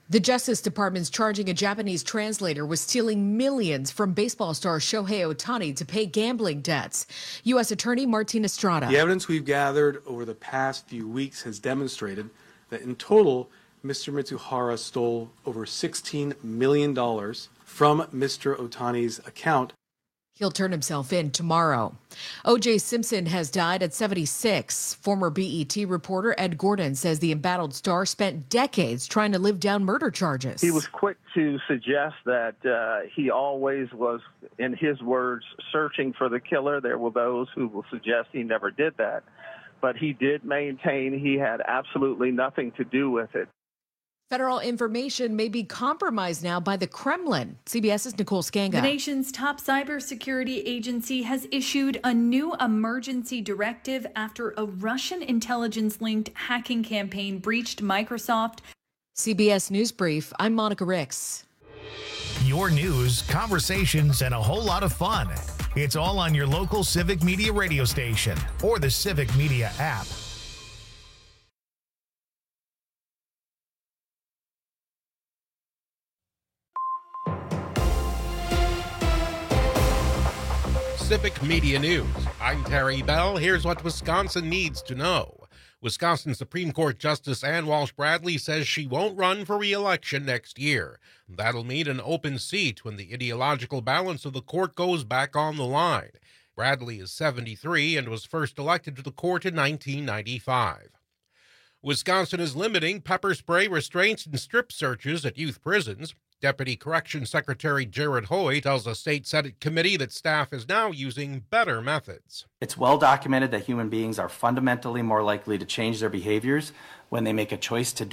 The Justice Department's charging a Japanese translator with stealing millions from baseball star Shohei Ohtani to pay gambling debts. U.S. Attorney Martin Estrada. The evidence we've gathered over the past few weeks has demonstrated that in total, Mr. Mitsuhara stole over $16 million from Mr. Ohtani's account. He'll turn himself in tomorrow. O.J. Simpson has died at 76. Former BET reporter Ed Gordon says the embattled star spent decades trying to live down murder charges. He was quick to suggest that he always was, in his words, searching for the killer. There were those who will suggest he never did that. But he did maintain he had absolutely nothing to do with it. Federal information may be compromised now by the Kremlin. CBS's Nicole Skanga. The nation's top cybersecurity agency has issued a new emergency directive after a Russian intelligence-linked hacking campaign breached Microsoft. CBS News Brief, I'm Monica Ricks. Your news, conversations, and a whole lot of fun. It's all on your local Civic Media radio station or the Civic Media app. Civic Media News. I'm Terry Bell. Here's what Wisconsin needs to know. Wisconsin Supreme Court Justice Ann Walsh Bradley says she won't run for re-election next year. That'll mean an open seat when the ideological balance of the court goes back on the line. Bradley is 73 and was first elected to the court in 1995. Wisconsin is limiting pepper spray restraints and strip searches at youth prisons. Deputy Corrections Secretary Jared Hoy tells a state Senate committee that staff is now using better methods. It's well documented that human beings are fundamentally more likely to change their behaviors when they make a choice to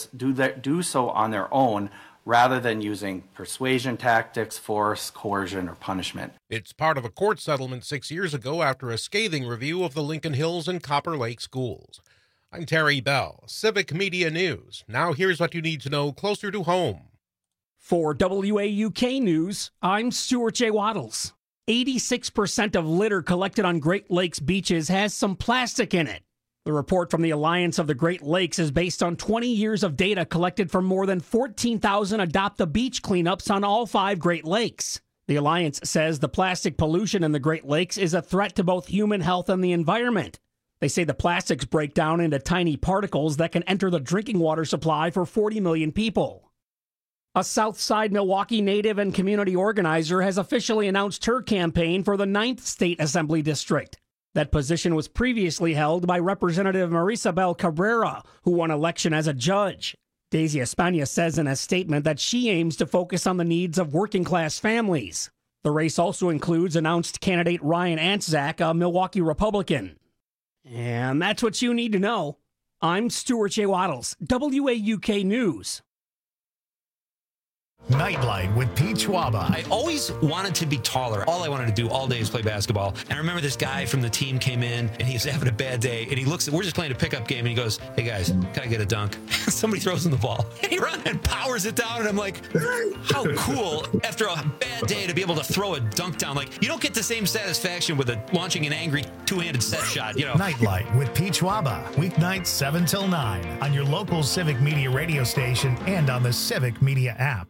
do so on their own rather than using persuasion tactics, force, coercion, or punishment. It's part of a court settlement 6 years ago after a scathing review of the Lincoln Hills and Copper Lake schools. I'm Terry Bell, Civic Media News. Now here's what you need to know closer to home. For WAUK News, I'm Stuart J. Waddles. 86% of litter collected on Great Lakes beaches has some plastic in it. The report from the Alliance of the Great Lakes is based on 20 years of data collected from more than 14,000 adopt-a-beach cleanups on all 5 Great Lakes. The Alliance says the plastic pollution in the Great Lakes is a threat to both human health and the environment. They say the plastics break down into tiny particles that can enter the drinking water supply for 40 million people. A Southside Milwaukee native and community organizer has officially announced her campaign for the 9th State Assembly District. That position was previously held by Representative Marisabel Cabrera, who won election as a judge. Daisy Espana says in a statement that she aims to focus on the needs of working-class families. The race also includes announced candidate Ryan Anczak, a Milwaukee Republican. And that's what you need to know. I'm Stuart J. Waddles, WAUK News. Nightlight with Pete Schwaba. I always wanted to be taller. All I wanted to do all day is play basketball. And I remember this guy from the team came in, and he was having a bad day. And he looks, we're just playing a pickup game, and he goes, "Hey guys, can I get a dunk?" Somebody throws him the ball. And he runs and powers it down, and I'm like, how cool, after a bad day, to be able to throw a dunk down. Like, you don't get the same satisfaction with launching an angry two-handed set shot, you know. Nightlight with Pete Schwaba. Weeknights 7 till 9 on your local Civic Media radio station and on the Civic Media app.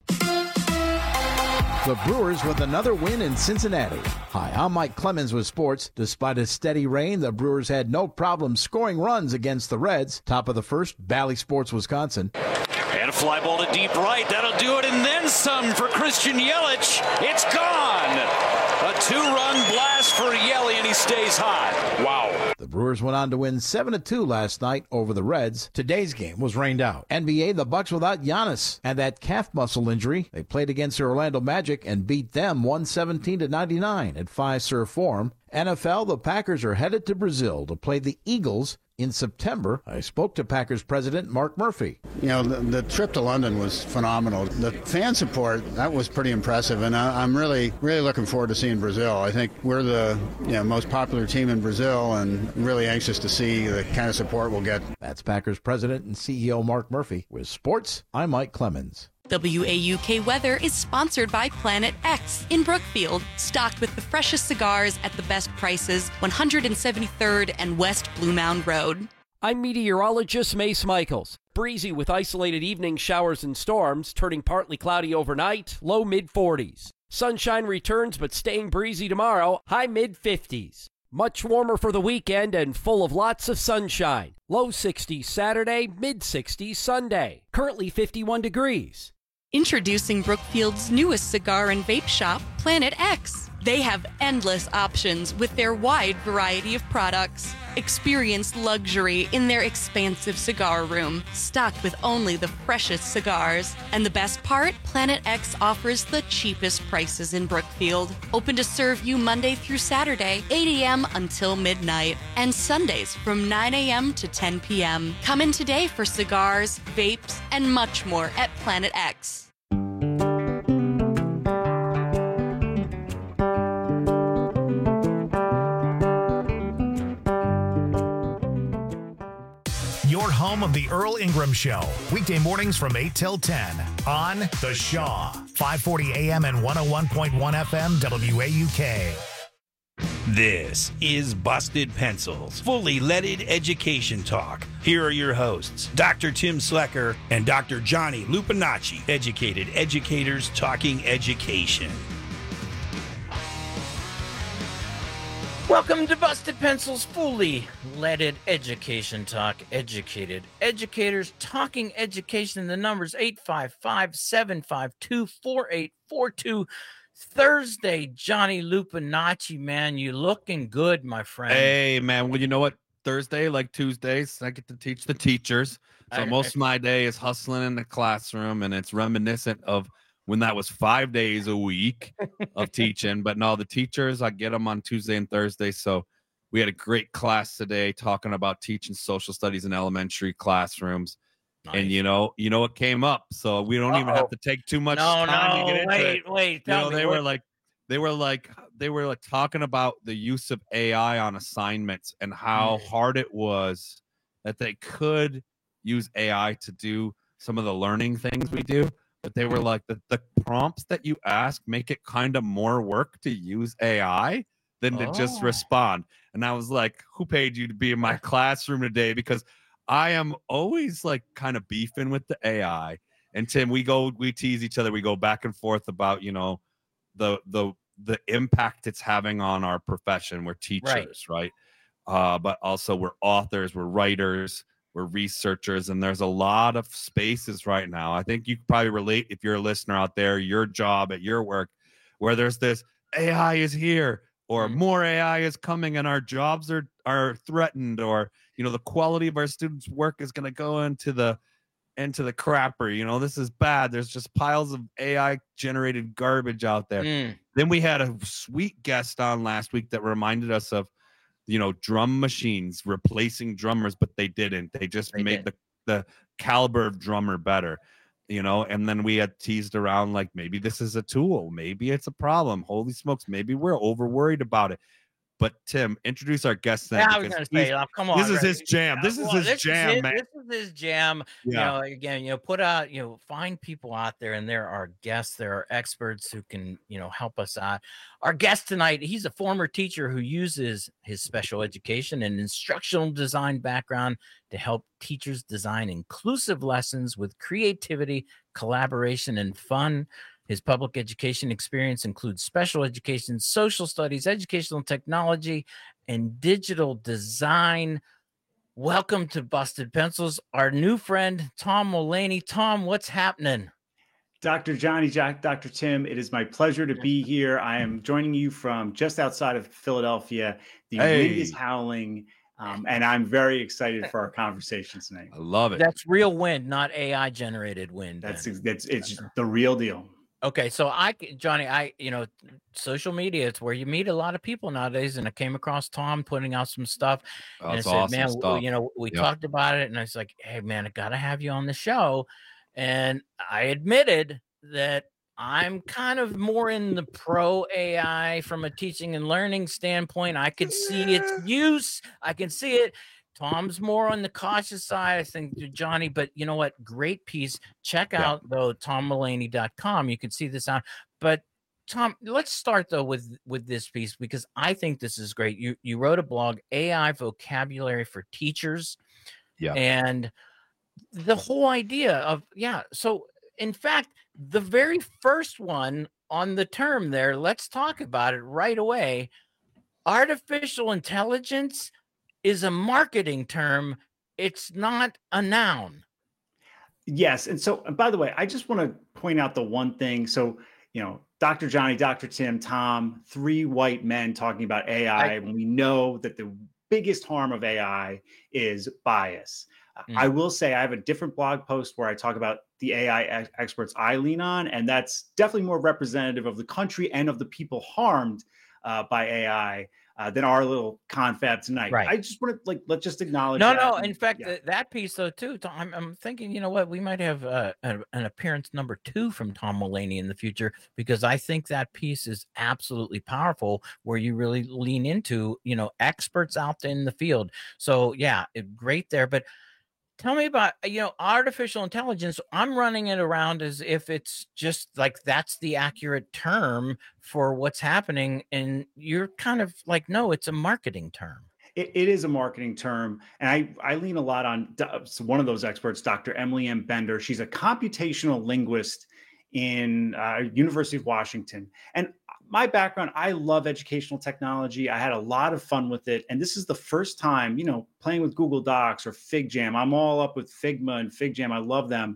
The Brewers with another win in Cincinnati. Hi, I'm Mike Clemens with sports. Despite a steady rain, the Brewers had no problem scoring runs against the Reds. Top of the first, Bally Sports, Wisconsin. And a fly ball to deep right. That'll do it, and then some for Christian Yelich. It's gone. A 2-run blast for Yelich, and he stays hot. Wow. The Brewers went on to win 7-2 last night over the Reds. Today's game was rained out. NBA, the Bucks without Giannis and that calf muscle injury. They played against the Orlando Magic and beat them 117-99 at Fiserv Forum. NFL, the Packers are headed to Brazil to play the Eagles in September. I spoke to Packers president Mark Murphy. You know, the trip to London was phenomenal. The fan support, that was pretty impressive, and I'm really looking forward to seeing Brazil. I think we're the most popular team in Brazil, and really anxious to see the kind of support we'll get. That's Packers president and CEO Mark Murphy. With sports, I'm Mike Clemens. WAUK Weather is sponsored by Planet X in Brookfield, stocked with the freshest cigars at the best prices, 173rd and West Blue Mound Road. I'm meteorologist Mace Michaels. Breezy with isolated evening showers and storms, turning partly cloudy overnight, low mid-40s. Sunshine returns but staying breezy tomorrow, high mid-50s. Much warmer for the weekend and full of lots of sunshine. Low 60s Saturday, mid-60s Sunday. Currently 51 degrees. Introducing Brookfield's newest cigar and vape shop, Planet X. They have endless options with their wide variety of products. Experience luxury in their expansive cigar room, stocked with only the freshest cigars. And the best part? Planet X offers the cheapest prices in Brookfield. Open to serve you Monday through Saturday, 8 a.m. until midnight, and Sundays from 9 a.m. to 10 p.m. Come in today for cigars, vapes, and much more at Planet X. Your home of the Earl Ingram Show. Weekday mornings from 8 till 10 on The Shaw. 540 AM and 101.1 FM WAUK. This is Busted Pencils, fully leaded education talk. Here are your hosts, Dr. Tim Slecker and Dr. Johnny Lupinacci, educated educators talking education. Welcome to Busted Pencils, fully leaded education talk, educated educators talking education. The number's 855-752-4842. Thursday, Johnny Lupinacci, man, you looking good, my friend. Hey, man. Well, you know what? Thursday, like Tuesdays, I get to teach the teachers. So most of my day is hustling in the classroom, and it's reminiscent of when that was 5 days a week of teaching. But no, the teachers, I get them on Tuesday and Thursday. So we had a great class today talking about teaching social studies in elementary classrooms. Nice. And you know what came up, so we don't even have to take too much time to get into it. Wait, they were like talking about the use of AI on assignments and how hard it was that they could use AI to do some of the learning things we do. But they were like, the prompts that you ask make it kind of more work to use AI than to just respond. And I was like, who paid you to be in my classroom today? Because I am always like kind of beefing with the AI. And Tim, we tease each other. We go back and forth about, the impact it's having on our profession. We're teachers, right? But also we're authors, we're writers, we're researchers, and there's a lot of spaces right now. I think you could probably relate if you're a listener out there, your job at your work, where there's this AI is here, or more AI is coming, and our jobs are threatened, or the quality of our students' work is going to go into the crapper. This is bad. There's just piles of AI generated garbage out there. Then we had a sweet guest on last week that reminded us of drum machines replacing drummers, but they didn't. They just made the caliber of drummer better, and then we had teased around like, maybe this is a tool, maybe it's a problem. Holy smokes, maybe we're over worried about it. But Tim, introduce our guest then. Yeah, I was going to say, come on. This is his jam. This is his jam, man. This is his jam. Yeah. Again, put out, find people out there, and there are guests, there are experts who can, help us out. Our guest tonight, he's a former teacher who uses his special education and instructional design background to help teachers design inclusive lessons with creativity, collaboration, and fun. His public education experience includes special education, social studies, educational technology, and digital design. Welcome to Busted Pencils, our new friend, Tom Mullaney. Tom, what's happening? Dr. Johnny, Dr. Tim, it is my pleasure to be here. I am joining you from just outside of Philadelphia. The wind is howling, and I'm very excited for our conversation tonight. I love it. That's real wind, not AI-generated wind. It's the real deal. Okay, so Johnny, social media, it's where you meet a lot of people nowadays, and I came across Tom putting out some stuff, and I said, awesome man, stuff. we talked about it, and I was like, hey, man, I got to have you on the show, and I admitted that I'm kind of more in the pro AI from a teaching and learning standpoint. I could see its use. I can see it. Tom's more on the cautious side, I think, Johnny, but you know what? Great piece. Check out, though, tommullaney.com. You can see this on. But, Tom, let's start, though, with this piece, because I think this is great. You wrote a blog, AI Vocabulary for Teachers. Yeah. And the whole idea of, so in fact, the very first one on the term there, let's talk about it right away. Artificial intelligence is a marketing term. It's not a noun. Yes. And so, and by the way, I just want to point out the one thing. So, Dr. Johnny, Dr. Tim, Tom, 3 white men talking about AI, when we know that the biggest harm of AI is bias. I will say I have a different blog post where I talk about the AI experts I lean on, and that's definitely more representative of the country and of the people harmed by AI than our little confab tonight. Right. I just want to let's just acknowledge No. In fact, that piece though too, Tom, I'm thinking, you know what, we might have an appearance number 2 from Tom Mulaney in the future, because I think that piece is absolutely powerful, where you really lean into, experts out in the field. So yeah, great there. But tell me about, artificial intelligence. I'm running it around as if it's just like that's the accurate term for what's happening. And you're kind of like, no, it's a marketing term. It is a marketing term. And I lean a lot on one of those experts, Dr. Emily M. Bender. She's a computational linguist in University of Washington. And my background, I love educational technology. I had a lot of fun with it. And this is the first time, playing with Google Docs or FigJam. I'm all up with Figma and FigJam. I love them.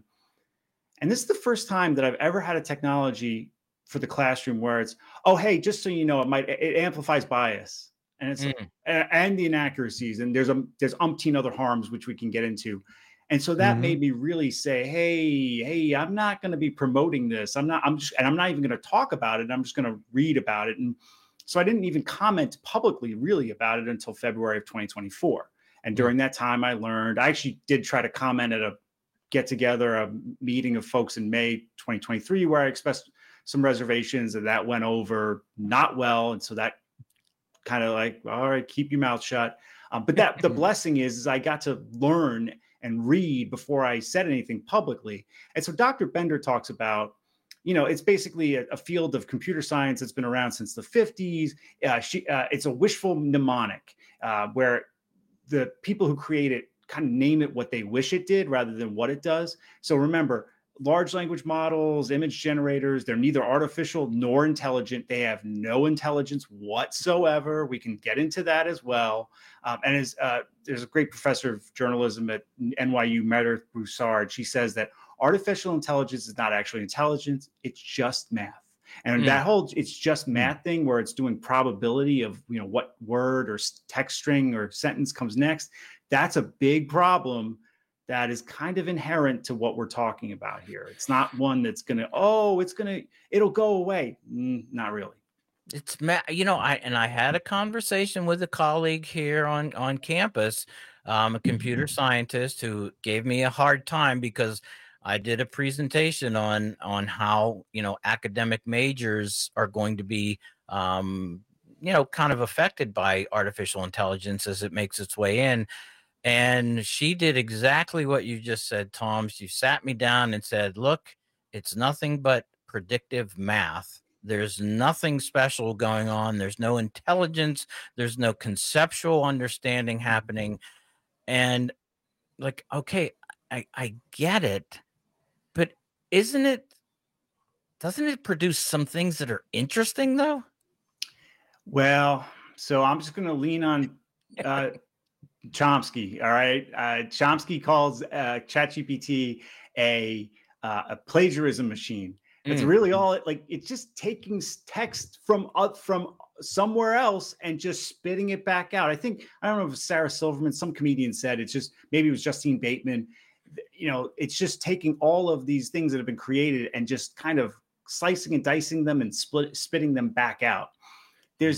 And this is the first time that I've ever had a technology for the classroom where it's, oh, hey, just so you know, it amplifies bias and it's and the inaccuracies. And there's umpteen other harms, which we can get into. And so that made me really say, hey, I'm not going to be promoting this. I'm not even going to talk about it. I'm just going to read about it. And so I didn't even comment publicly really about it until February of 2024. And during that time, I actually did try to comment at a get together, a meeting of folks in May 2023, where I expressed some reservations, and that went over not well. And so that kind of like, all right, keep your mouth shut. But the blessing is I got to learn and read before I said anything publicly. And so Dr. Bender talks about, it's basically a field of computer science that's been around since the 50s. It's a wishful mnemonic where the people who create it kind of name it what they wish it did rather than what it does. So remember, large language models, image generators, they're neither artificial nor intelligent. They have no intelligence whatsoever. We can get into that as well. And there's a great professor of journalism at NYU, Meredith Broussard. She says that artificial intelligence is not actually intelligence. It's just math. And that whole it's just math thing where it's doing probability of, what word or text string or sentence comes next. That's a big problem that is kind of inherent to what we're talking about here. It's not one that's it'll go away. Not really. It's, I had a conversation with a colleague here on campus, a computer scientist, who gave me a hard time because I did a presentation on how, academic majors are going to be, kind of affected by artificial intelligence as it makes its way in. And she did exactly what you just said, Tom. She sat me down and said, look, it's nothing but predictive math. There's nothing special going on. There's no intelligence. There's no conceptual understanding happening. And like, okay, I get it, but doesn't it produce some things that are interesting though? Well, so I'm just going to lean on Chomsky. All right. Chomsky calls ChatGPT a plagiarism machine. It's really all it's just taking text from somewhere else and just spitting it back out. I don't know if Sarah Silverman, some comedian said maybe it was Justine Bateman. It's just taking all of these things that have been created and just kind of slicing and dicing them and spitting them back out. There's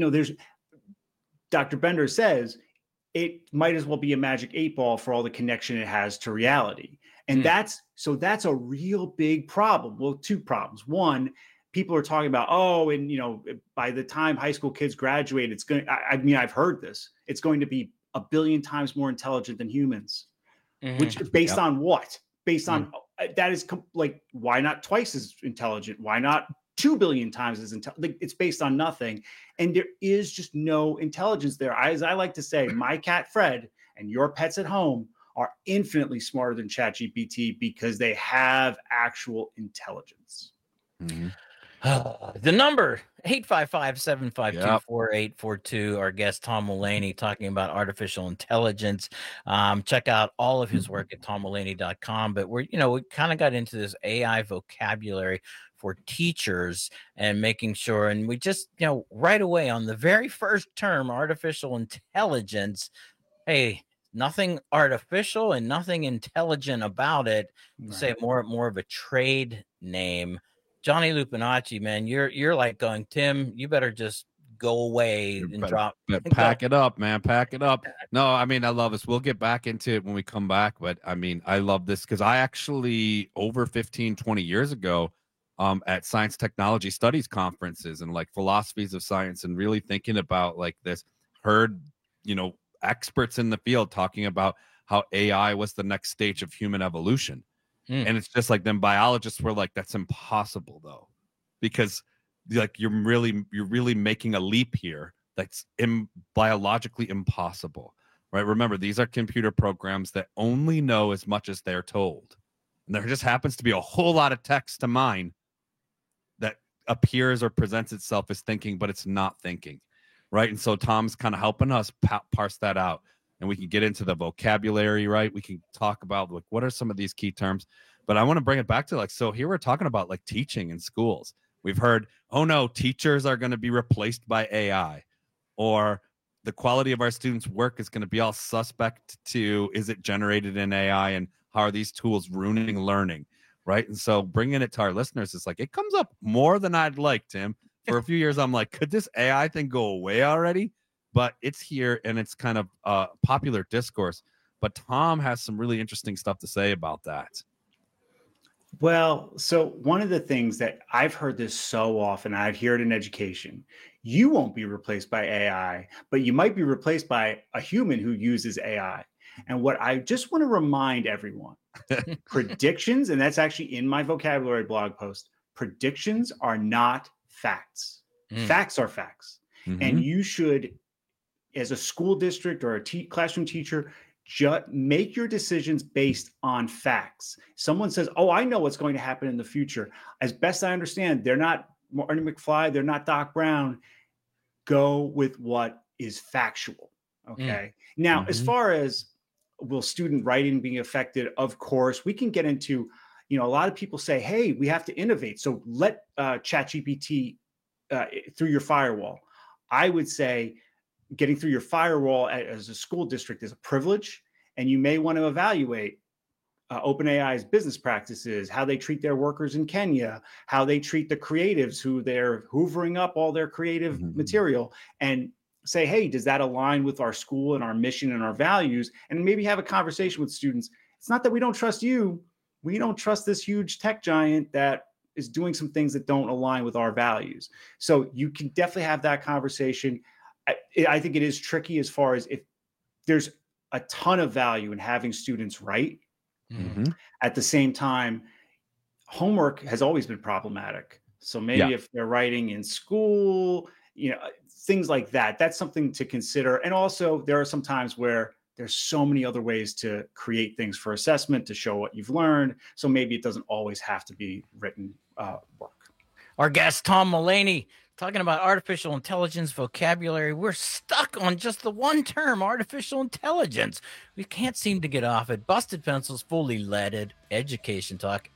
Dr. Bender says it might as well be a magic 8-ball for all the connection it has to reality. And that's a real big problem. Well, 2 problems. One, people are talking about, by the time high school kids graduate, I've heard this, it's going to be 1 billion times more intelligent than humans, which based on what? Based on that is why not twice as intelligent? Why not 2 billion times as intelligent? It's based on nothing. And there is just no intelligence there. As I like to say, my cat Fred and your pets at home are infinitely smarter than ChatGPT because they have actual intelligence. Mm-hmm. The number 855-752-4842. Our guest Tom Mullaney talking about artificial intelligence. Check out all of his work at tommullaney.com. But we kind of got into this AI vocabulary for teachers and making sure, and we just right away on the very first term, artificial intelligence. Hey, nothing artificial and nothing intelligent about it. Right. Say more of a trade name. Johnny Lupinacci, man, you're like going, Tim, you better just go away and drop. Pack it up, man. Pack it up. No, I mean, I love this. We'll get back into it when we come back. But I mean, I love this because I actually, over 15, 20 years ago, at science technology studies conferences and like philosophies of science and really thinking about like this, heard, experts in the field talking about how AI was the next stage of human evolution. And it's just like, then biologists were like, that's impossible though, because like you're really making a leap here that's biologically impossible, right? Remember, these are computer programs that only know as much as they're told. And there just happens to be a whole lot of text to mine that appears or presents itself as thinking, but it's not thinking, right? And so Tom's kind of helping us parse that out. And we can get into the vocabulary, right? We can talk about like what are some of these key terms. But I want to bring it back to like, so here we're talking about like teaching in schools. We've heard, oh no, teachers are going to be replaced by AI, or the quality of our students' work is going to be all suspect to, is it generated in AI, and how are these tools ruining learning, right? And so bringing it to our listeners, it's like, it comes up more than I'd like, Tim. For a few years, I'm like, could this AI thing go away already? But it's here and it's kind of popular discourse. But Tom has some really interesting stuff to say about that. Well, so one of the things that I've heard this so often, I hear it in education, you won't be replaced by AI, but you might be replaced by a human who uses AI. And what I just want to remind everyone, predictions, and that's actually in my vocabulary blog post, predictions are not facts. Facts are facts. Mm-hmm. And you should, as a school district or a classroom teacher, just make your decisions based on facts. Someone says, oh, I know what's going to happen in the future. As best I understand, they're not Marty McFly, they're not Doc Brown. Go with what is factual, okay? Now, as far as will student writing being affected, of course, we can get into, a lot of people say, hey, we have to innovate. So let ChatGPT through your firewall. I would say, getting through your firewall as a school district is a privilege, and you may want to evaluate OpenAI's business practices, how they treat their workers in Kenya, how they treat the creatives who they're hoovering up all their creative material, and say, hey, does that align with our school and our mission and our values? And maybe have a conversation with students. It's not that we don't trust you. We don't trust this huge tech giant that is doing some things that don't align with our values. So you can definitely have that conversation. I think it is tricky as far as if there's a ton of value in having students write. At the same time, homework has always been problematic. So maybe if they're writing in school, things like that, that's something to consider. And also there are some times where there's so many other ways to create things for assessment to show what you've learned. So maybe it doesn't always have to be written work. Our guest, Tom Mullaney, talking about artificial intelligence vocabulary. We're stuck on just the one term, artificial intelligence. We can't seem to get off it. Busted Pencils, fully leaded. Education Talk,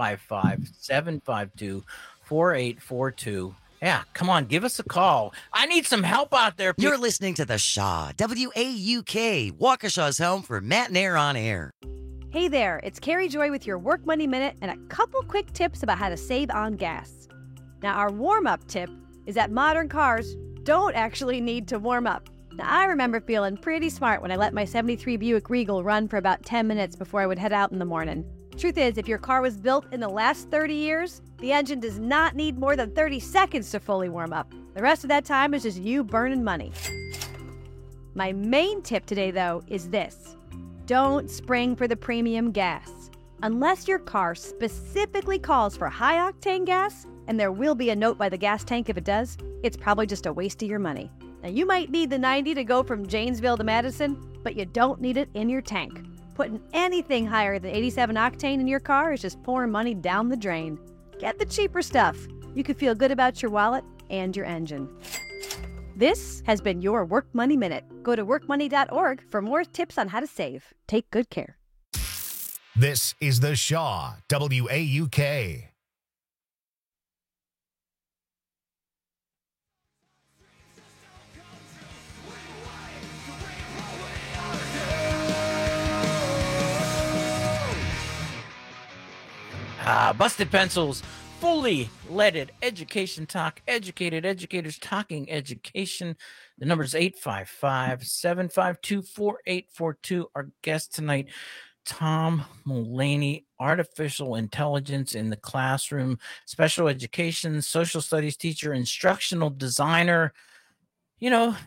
855-752-4842. Yeah, come on, give us a call. I need some help out there. You're listening to The Shaw, WAUK, Waukesha's home for Matt and Air on Air. Hey there, it's Carrie Joy with your Work Money Minute and a couple quick tips about how to save on gas. Now, our warm-up tip is that modern cars don't actually need to warm up. Now, I remember feeling pretty smart when I let my 73 Buick Regal run for about 10 minutes before I would head out in the morning. Truth is, if your car was built in the last 30 years, the engine does not need more than 30 seconds to fully warm up. The rest of that time is just you burning money. My main tip today, though, is this. Don't spring for the premium gas. Unless your car specifically calls for high-octane gas, and there will be a note by the gas tank if it does, it's probably just a waste of your money. Now, you might need the 90 to go from Janesville to Madison, but you don't need it in your tank. Putting anything higher than 87 octane in your car is just pouring money down the drain. Get the cheaper stuff. You can feel good about your wallet and your engine. This has been your Work Money Minute. Go to workmoney.org for more tips on how to save. Take good care. This is The Shaw, WAUK. Busted Pencils, fully leaded education talk, educated educators talking education. The number is 855-752-4842. Our guest tonight, Tom Mullaney, artificial intelligence in the classroom, special education, social studies teacher, instructional designer. You know,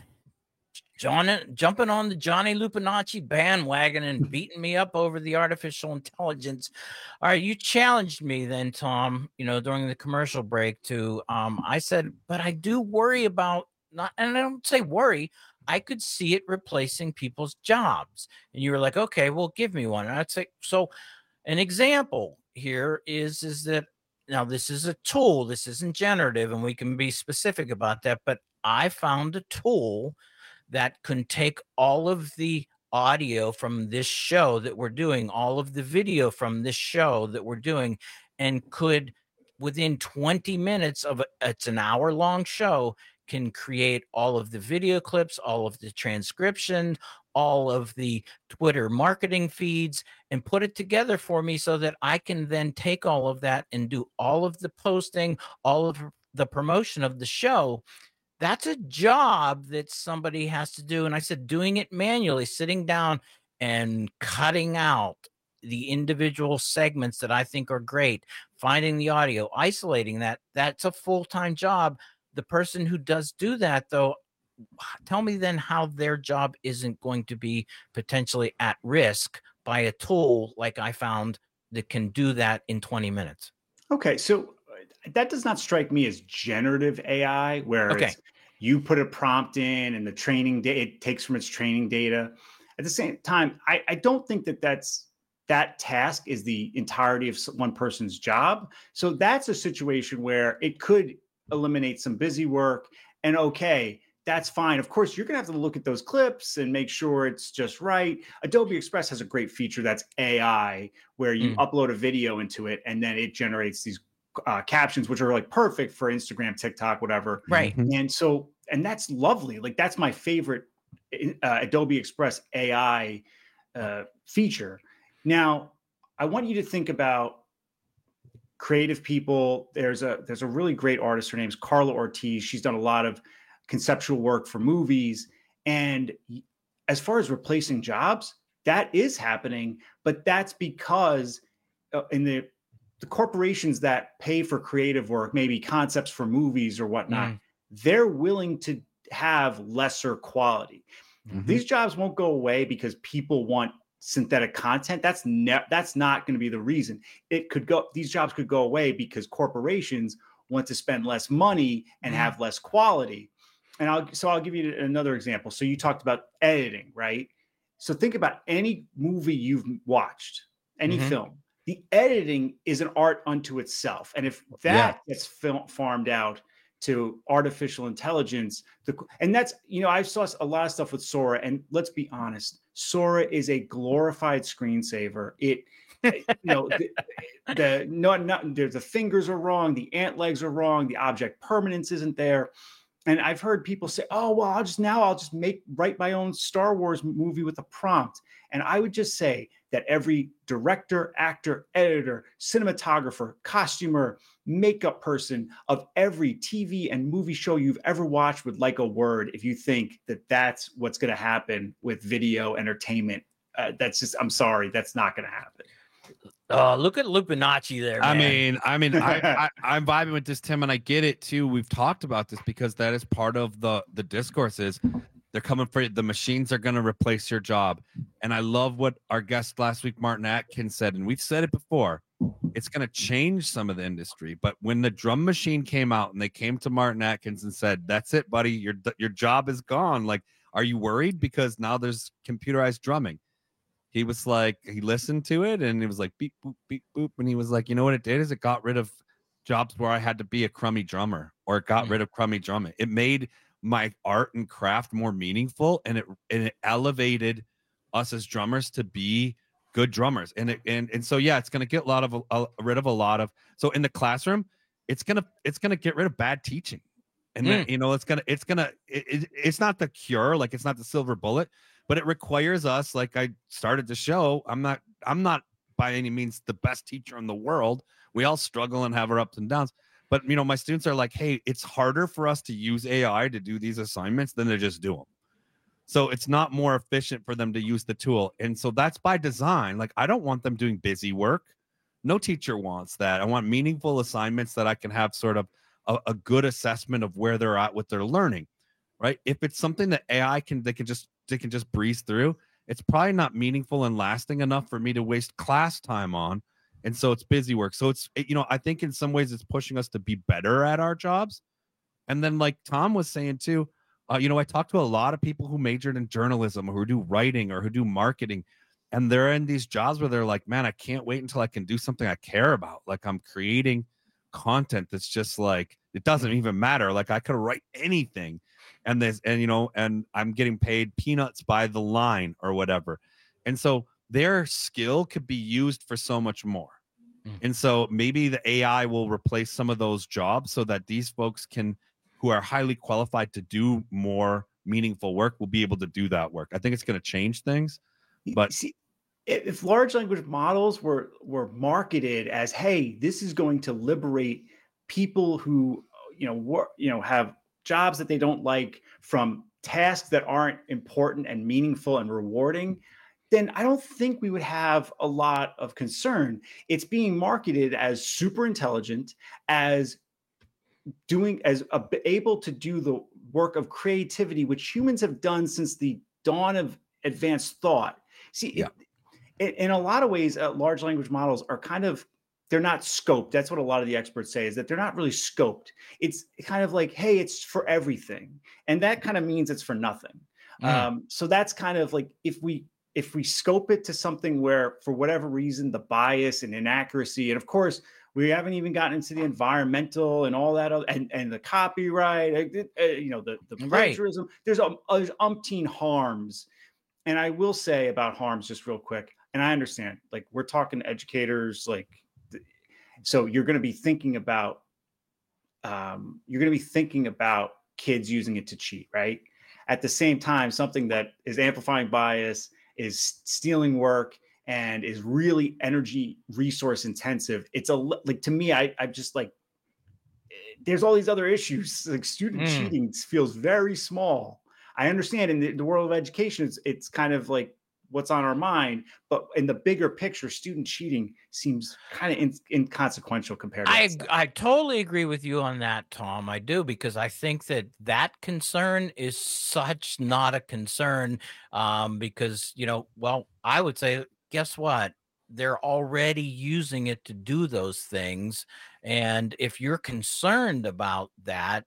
jumping on the Johnny Lupinacci bandwagon and beating me up over the artificial intelligence. All right, you challenged me then, Tom, during the commercial break to, I said, but I do worry about not, and I don't say worry, I could see it replacing people's jobs. And you were like, okay, well, give me one. And I'd say, so an example here is that now this is a tool, this isn't generative, and we can be specific about that, but I found a tool that can take all of the audio from this show that we're doing, all of the video from this show that we're doing, and could, within 20 minutes of it's an hour-long show, can create all of the video clips, all of the transcription, all of the Twitter marketing feeds, and put it together for me so that I can then take all of that and do all of the posting, all of the promotion of the show. That's a job that somebody has to do. And I said, doing it manually, sitting down and cutting out the individual segments that I think are great, finding the audio, isolating that, that's a full-time job. The person who does do that, though, tell me then how their job isn't going to be potentially at risk by a tool like I found that can do that in 20 minutes. Okay, so that does not strike me as generative AI, where you put a prompt in and the training data, it takes from its training data. At the same time, I don't think that task is the entirety of one person's job. So that's a situation where it could eliminate some busy work, and okay, that's fine. Of course, you're going to have to look at those clips and make sure it's just right. Adobe Express has a great feature that's AI, where you upload a video into it and then it generates these captions, which are like perfect for Instagram, TikTok, whatever. Right. And that's lovely. Like, that's my favorite Adobe Express AI feature. Now, I want you to think about creative people. There's a really great artist. Her name's Carla Ortiz. She's done a lot of conceptual work for movies. And as far as replacing jobs, that is happening, but that's because in the corporations that pay for creative work, maybe concepts for movies or whatnot, they're willing to have lesser quality. These jobs won't go away because people want synthetic content. That's not going to be the reason. These jobs could go away because corporations want to spend less money and have less quality. And I'll give you another example. So you talked about editing, right? So think about any movie you've watched, any film. The editing is an art unto itself. And if that gets farmed out to artificial intelligence, and that's, I saw a lot of stuff with Sora, and let's be honest, Sora is a glorified screensaver. The fingers are wrong, the ant legs are wrong, the object permanence isn't there. And I've heard people say, oh, well, I'll just write my own Star Wars movie with a prompt. And I would just say that every director, actor, editor, cinematographer, costumer, makeup person of every TV and movie show you've ever watched would like a word if you think that that's what's going to happen with video entertainment. I'm sorry, that's not going to happen. Look at Lupinacci there, man. I'm vibing with this, Tim, and I get it too. We've talked about this because that is part of the discourse is they're coming for you. The machines are going to replace your job. And I love what our guest last week, Martin Atkins, said, and we've said it before. It's going to change some of the industry. But when the drum machine came out and they came to Martin Atkins and said, that's it, buddy, your job is gone. Like, are you worried? Because now there's computerized drumming. he was like, he listened to it and it was like beep, boop, beep, boop. And he was like, you know what it did is it got rid of jobs where I had to be a crummy drummer, or it got rid of crummy drumming. It made my art and craft more meaningful, and it elevated us as drummers to be good drummers. And so, yeah, it's going to get rid of a lot of, so in the classroom, it's going to get rid of bad teaching. And then, you know, it's not the cure, like it's not the silver bullet, but it requires us, like I started to show, I'm not by any means the best teacher in the world. We all struggle and have our ups and downs. But, you know, my students are like, hey, it's harder for us to use AI to do these assignments than to just do them. So it's not more efficient for them to use the tool. And so that's by design. Like, I don't want them doing busy work. No teacher wants that. I want meaningful assignments that I can have sort of a good assessment of where they're at with their learning, right? If it's something that AI they can just breeze through, it's probably not meaningful and lasting enough for me to waste class time on. And so it's busy work. So you know, I think in some ways it's pushing us to be better at our jobs. And then, like Tom was saying too, you know, I talked to a lot of people who majored in journalism or who do writing or who do marketing, and they're in these jobs where they're like, man, I can't wait until I can do something I care about. Like, I'm creating content that's just like, it doesn't even matter. Like, I could write anything, and you know, and I'm getting paid peanuts by the line or whatever. And so their skill could be used for so much more. And so maybe the AI will replace some of those jobs so that these folks who are highly qualified to do more meaningful work, will be able to do that work. I think it's going to change things. But see, if large language models were marketed as, hey, this is going to liberate people who, have jobs that they don't like from tasks that aren't important and meaningful and rewarding, then I don't think we would have a lot of concern. It's being marketed as super intelligent, as able to do the work of creativity, which humans have done since the dawn of advanced thought. See, in a lot of ways, large language models are they're not scoped. That's what a lot of the experts say, is that they're not really scoped. It's kind of like, hey, it's for everything. And that kind of means it's for nothing. So that's kind of like, if we scope it to something where, for whatever reason, the bias and inaccuracy, and of course, we haven't even gotten into the environmental and all that, and the copyright, the plagiarism. There's umpteen harms. And I will say about harms, just real quick, and I understand, like, we're talking to educators, like, so you're going to be thinking about, kids using it to cheat, right? At the same time, something that is amplifying bias, is stealing work, and is really energy resource intensive. It's to me, I'm just like, there's all these other issues. Like, student cheating feels very small. I understand in the world of education, it's kind of like what's on our mind, but in the bigger picture, student cheating seems kind of inconsequential compared to I totally agree with you on that, Tom. I do, because I think that concern is such not a concern, because, I would say, guess what? They're already using it to do those things. And if you're concerned about that,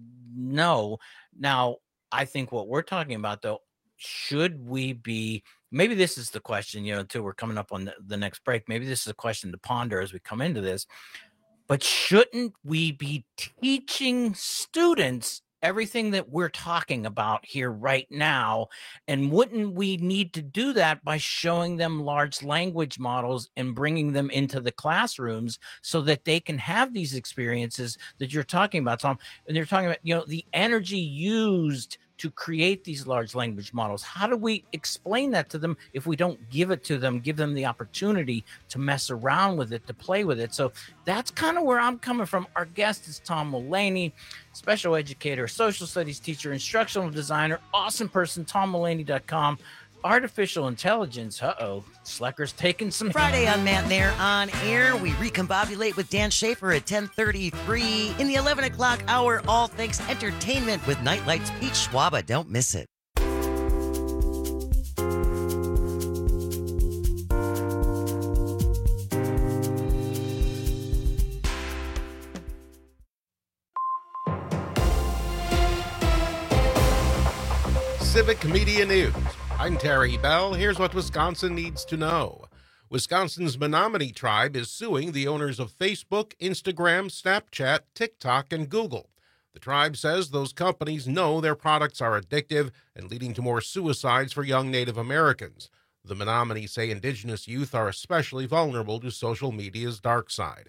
no. Now, I think what we're talking about, though, should we be, maybe this is the question, until we're coming up on the next break, maybe this is a question to ponder as we come into this, but shouldn't we be teaching students everything that we're talking about here right now? And wouldn't we need to do that by showing them large language models and bringing them into the classrooms so that they can have these experiences that you're talking about, Tom? And they're talking about, the energy used to create these large language models. How do we explain that to them if we don't give it to them, give them the opportunity to mess around with it, to play with it? So that's kind of where I'm coming from. Our guest is Tom Mullaney, special educator, social studies teacher, instructional designer, awesome person, TomMullaney.com. Artificial intelligence. Slecker's taking some. Friday on Matt and Air on air, we recombobulate with Dan Schaefer at 10:33. In the 11 o'clock hour, all things entertainment with Nightlight's Pete Schwaba. Don't miss it. Civic Media News I'm Terry Bell. Here's what Wisconsin needs to know. Wisconsin's Menominee tribe is suing the owners of Facebook, Instagram, Snapchat, TikTok, and Google. The tribe says those companies know their products are addictive and leading to more suicides for young Native Americans. The Menominee say Indigenous youth are especially vulnerable to social media's dark side.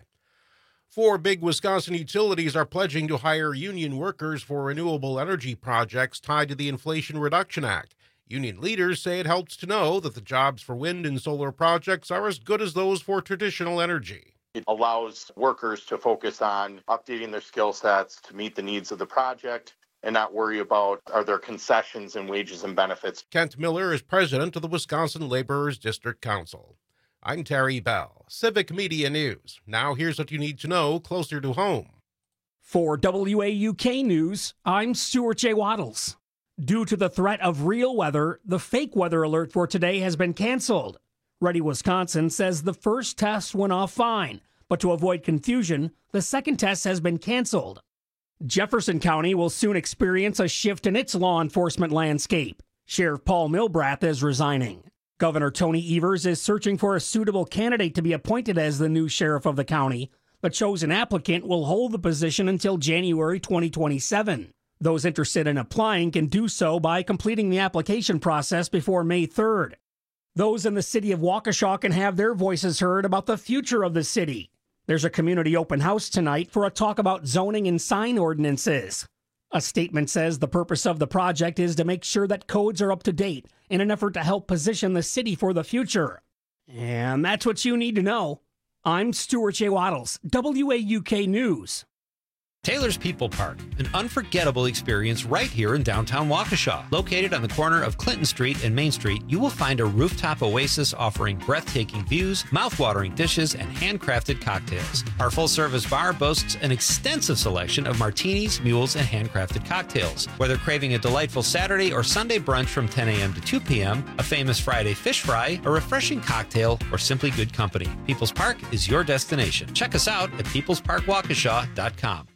4 big Wisconsin utilities are pledging to hire union workers for renewable energy projects tied to the Inflation Reduction Act. Union leaders say it helps to know that the jobs for wind and solar projects are as good as those for traditional energy. It allows workers to focus on updating their skill sets to meet the needs of the project and not worry about are there concessions in wages and benefits. Kent Miller is president of the Wisconsin Laborers District Council. I'm Terry Bell, Civic Media News. Now here's what you need to know closer to home. For WAUK News, I'm Stuart J. Waddles. Due to the threat of real weather, the fake weather alert for today has been canceled. Ready Wisconsin says the first test went off fine, but to avoid confusion, the second test has been canceled. Jefferson County will soon experience a shift in its law enforcement landscape. Sheriff Paul Milbrath is resigning. Governor Tony Evers is searching for a suitable candidate to be appointed as the new sheriff of the county. The chosen applicant will hold the position until January 2027. Those interested in applying can do so by completing the application process before May 3rd. Those in the city of Waukesha can have their voices heard about the future of the city. There's a community open house tonight for a talk about zoning and sign ordinances. A statement says the purpose of the project is to make sure that codes are up to date in an effort to help position the city for the future. And that's what you need to know. I'm Stuart J. Waddles, WAUK News. Taylor's People Park, an unforgettable experience right here in downtown Waukesha. Located on the corner of Clinton Street and Main Street, you will find a rooftop oasis offering breathtaking views, mouth-watering dishes, and handcrafted cocktails. Our full-service bar boasts an extensive selection of martinis, mules, and handcrafted cocktails. Whether craving a delightful Saturday or Sunday brunch from 10 a.m. to 2 p.m., a famous Friday fish fry, a refreshing cocktail, or simply good company, People's Park is your destination. Check us out at peoplesparkwaukesha.com.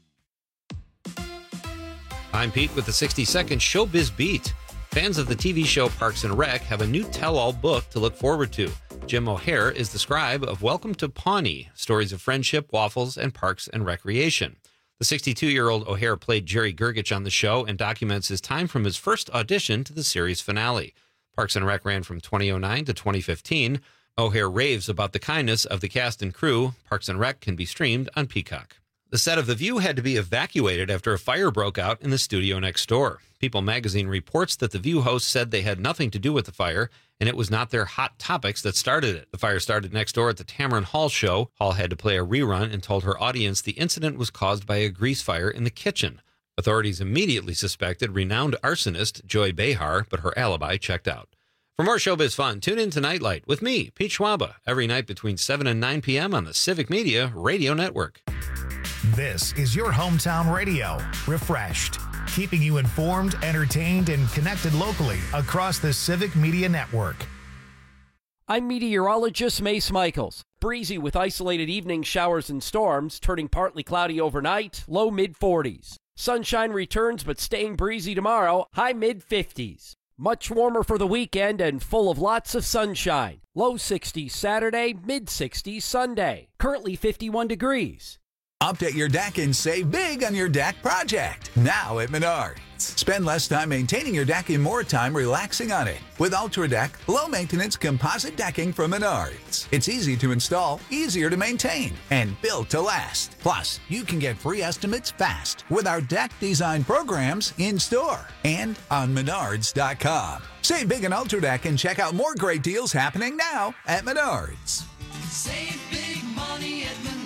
I'm Pete with the 60-second Showbiz Beat. Fans of the TV show Parks and Rec have a new tell-all book to look forward to. Jim O'Hare is the scribe of Welcome to Pawnee, stories of friendship, waffles, and parks and recreation. The 62-year-old O'Hare played Jerry Gergich on the show and documents his time from his first audition to the series finale. Parks and Rec ran from 2009 to 2015. O'Hare raves about the kindness of the cast and crew. Parks and Rec can be streamed on Peacock. The set of The View had to be evacuated after a fire broke out in the studio next door. People magazine reports that The View hosts said they had nothing to do with the fire, and it was not their hot topics that started it. The fire started next door at the Tamron Hall show. Hall had to play a rerun and told her audience the incident was caused by a grease fire in the kitchen. Authorities immediately suspected renowned arsonist Joy Behar, but her alibi checked out. For more showbiz fun, tune in to Nightlight with me, Pete Schwaba, every night between 7 and 9 p.m. on the Civic Media Radio Network. This is your hometown radio, refreshed, keeping you informed, entertained, and connected locally across the Civic Media Network. I'm meteorologist Mace Michaels. Breezy with isolated evening showers and storms, turning partly cloudy overnight, low mid-40s. Sunshine returns, but staying breezy tomorrow, high mid-50s. Much warmer for the weekend and full of lots of sunshine. Low 60s Saturday, mid-60s Sunday. Currently 51 degrees. Update your deck and save big on your deck project. Now at Menards. Spend less time maintaining your deck and more time relaxing on it. With Ultra Deck, low-maintenance composite decking from Menards. It's easy to install, easier to maintain, and built to last. Plus, you can get free estimates fast with our deck design programs in-store and on Menards.com. Save big on Ultra Deck and check out more great deals happening now at Menards. Save big money at Menards.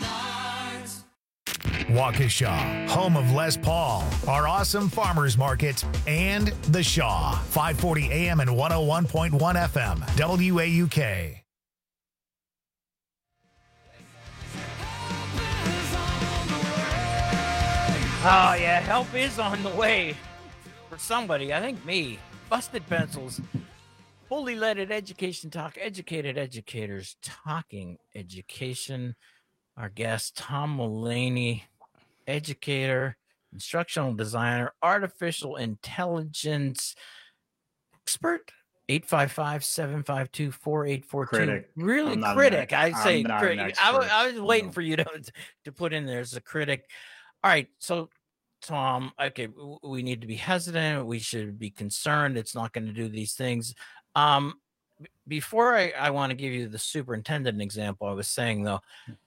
Waukesha, home of Les Paul, our awesome farmers market, and The Shaw, 540 AM and 101.1 FM, WAUK. Oh, yeah, help is on the way for somebody. I think me. Busted Pencils. Fully leaded education talk. Educated educators talking education. Our guest, Tom Mullaney, educator, instructional designer, artificial intelligence expert, 855-752-4842. Critic. Really, I'm not critic. an ex- I say I'm not critic. an I expert. was waiting for you to put in there as a critic. All right, so Tom, okay, we need to be hesitant. We should be concerned. It's not going to do these things. Before I want to give you the superintendent example, I was saying though,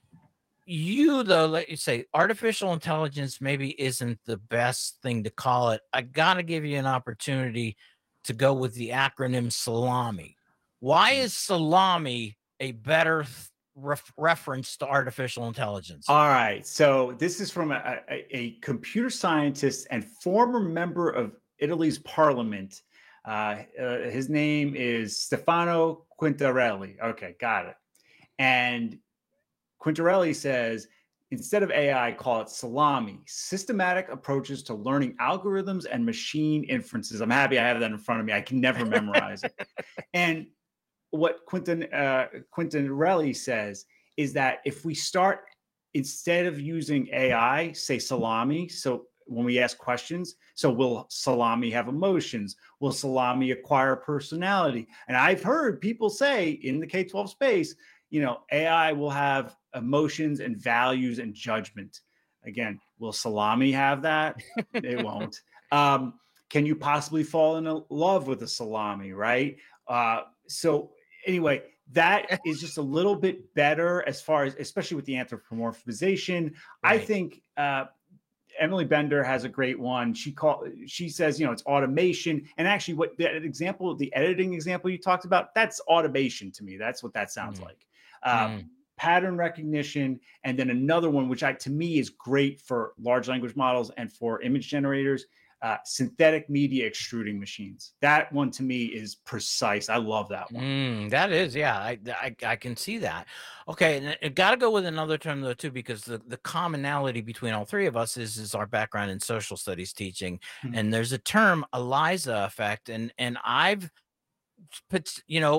let you say artificial intelligence maybe isn't the best thing to call it. I got to give you an opportunity to go with the acronym SALAMI. Why is SALAMI a better reference to artificial intelligence? All right. So this is from a computer scientist and former member of Italy's parliament. His name is Stefano Quintarelli. Okay, got it. And Quintarelli says, instead of AI, call it SALAMI, systematic approaches to learning algorithms and machine inferences. I'm happy I have that in front of me. I can never memorize it. And what Quintarelli says is that if we start, instead of using AI, say SALAMI, so when we ask questions, so will SALAMI have emotions? Will SALAMI acquire personality? And I've heard people say in the K-12 space, AI will have emotions and values and judgment. Again, will SALAMI have that? It won't. Can you possibly fall in love with a SALAMI, right? So anyway, that is just a little bit better as far as, especially with the anthropomorphization. Right. I think Emily Bender has a great one. She says, it's automation. And actually what the editing example you talked about, that's automation to me. That's what that sounds like. Pattern recognition. And then another one, which to me is great for large language models and for image generators, synthetic media extruding machines. That one to me is precise. I love that one. That is, yeah, I can see that. Okay, and I got to go with another term though too, because the commonality between all three of us is our background in social studies teaching, and there's a term, ELIZA effect, and I've put,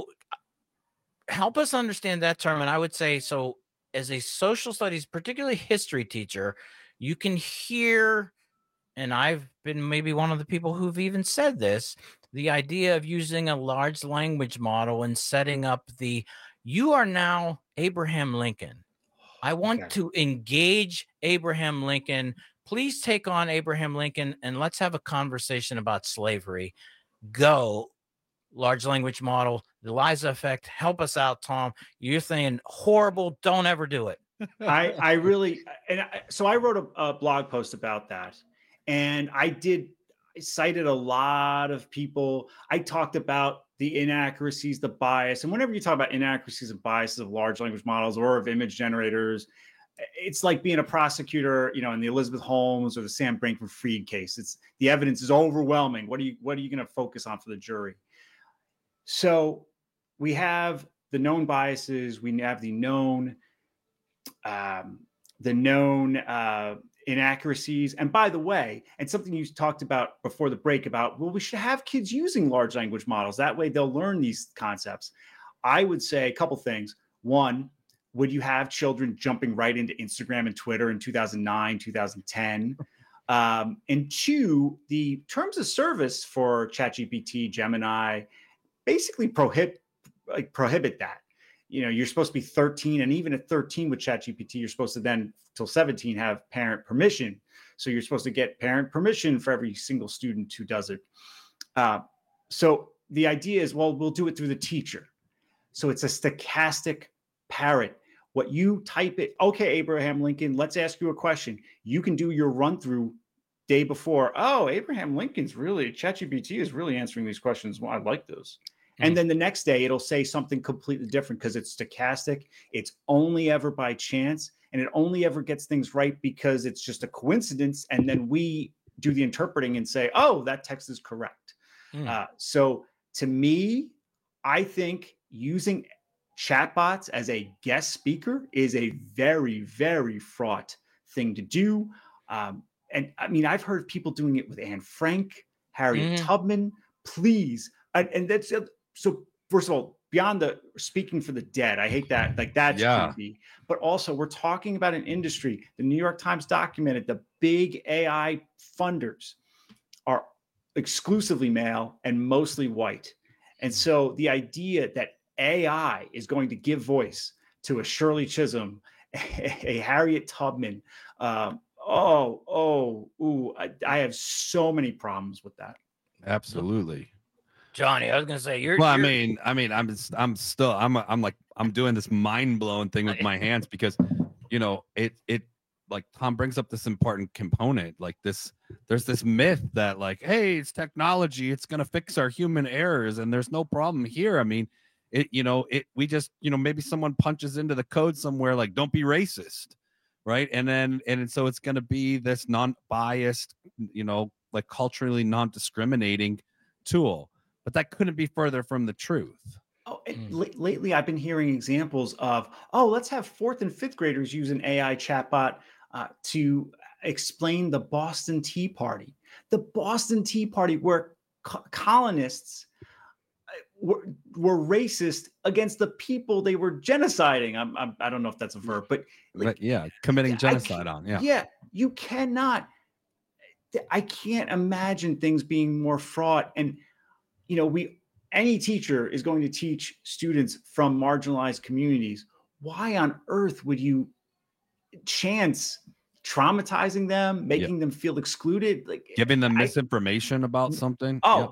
help us understand that term. And I would say, so as a social studies, particularly history teacher, you can hear. And I've been maybe one of the people who've even said this, the idea of using a large language model and setting up you are now Abraham Lincoln. I want to engage Abraham Lincoln. Please take on Abraham Lincoln and let's have a conversation about slavery. Go, large language model, the ELIZA effect. Help us out, Tom. You're saying horrible. Don't ever do it. So I wrote a blog post about that. And I cited a lot of people. I talked about the inaccuracies, the bias. And whenever you talk about inaccuracies and biases of large language models or of image generators, it's like being a prosecutor, in the Elizabeth Holmes or the Sam Bankman-Fried case. The evidence is overwhelming. What are you going to focus on for the jury? So we have the known biases. We have the known inaccuracies. And by the way, and something you talked about before the break about, we should have kids using large language models. That way they'll learn these concepts. I would say a couple things. One, would you have children jumping right into Instagram and Twitter in 2009, 2010? And two, the terms of service for ChatGPT, Gemini, basically prohibit that. You're supposed to be 13, and even at 13 with ChatGPT, you're supposed to then till 17 have parent permission. So you're supposed to get parent permission for every single student who does it. So the idea is, we'll do it through the teacher. So it's a stochastic parrot. What you type it, okay, Abraham Lincoln, let's ask you a question. You can do your run through day before. Oh, Abraham Lincoln's ChatGPT is really answering these questions. Well, I like those. And then the next day, it'll say something completely different because it's stochastic. It's only ever by chance, and it only ever gets things right because it's just a coincidence. And then we do the interpreting and say, oh, that text is correct. So to me, I think using chatbots as a guest speaker is a very, very fraught thing to do. And I mean, I've heard people doing it with Anne Frank, Harriet Tubman, please. And that's... So first of all, beyond the speaking for the dead, I hate that. Like that's creepy. But also we're talking about an industry. The New York Times documented the big AI funders are exclusively male and mostly white. And so the idea that AI is going to give voice to a Shirley Chisholm, a Harriet Tubman, I have so many problems with that. Absolutely. Johnny, I was gonna say Well, I'm doing this mind blowing thing with my hands because, it like Tom brings up this important component. Like there's this myth that like, hey, it's technology, it's gonna fix our human errors, and there's no problem here. I mean, we just, maybe someone punches into the code somewhere like, don't be racist, right? And so it's gonna be this non-biased, like culturally non-discriminating tool. But that couldn't be further from the truth. Oh, lately I've been hearing examples of, let's have 4th and 5th graders use an AI chatbot to explain the Boston Tea Party. The Boston Tea Party, where colonists were racist against the people they were genociding. I don't know if that's a verb, but committing genocide on. Yeah, you cannot. I can't imagine things being more fraught. And any teacher is going to teach students from marginalized communities. Why on earth would you chance traumatizing them, making them feel excluded, like giving them misinformation about something? I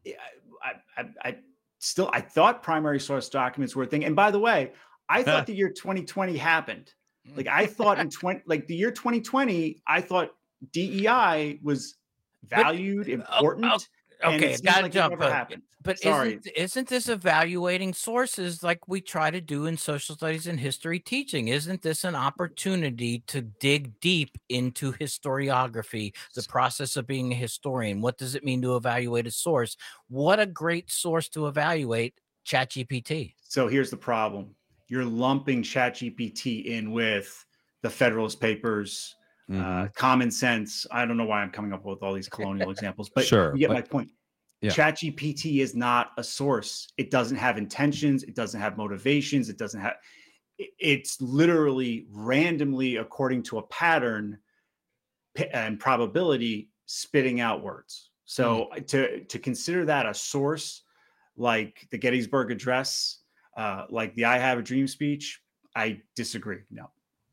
thought primary source documents were a thing. And by the way, I thought the year 2020 happened. Like I thought the year 2020, I thought DEI was valued, important. Okay, got to jump. But Sorry. isn't this evaluating sources like we try to do in social studies and history teaching? Isn't this an opportunity to dig deep into historiography, the process of being a historian? What does it mean to evaluate a source? What a great source to evaluate ChatGPT. So here's the problem. You're lumping ChatGPT in with the Federalist Papers, Common Sense. I don't know why I'm coming up with all these colonial examples, but sure, you get my point. Yeah. ChatGPT is not a source. It doesn't have intentions. It doesn't have motivations. It doesn't have. It's literally randomly, according to a pattern and probability, spitting out words. So to consider that a source, like the Gettysburg Address, like the "I Have a Dream" speech, I disagree. No.